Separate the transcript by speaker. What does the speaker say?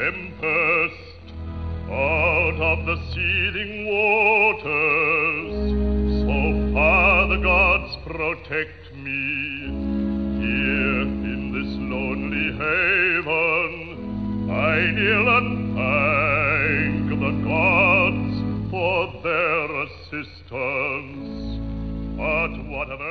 Speaker 1: tempest, out of the seething waters, so far the gods protect me. Here in this lonely haven, I kneel and thank the gods for their assistance. But whatever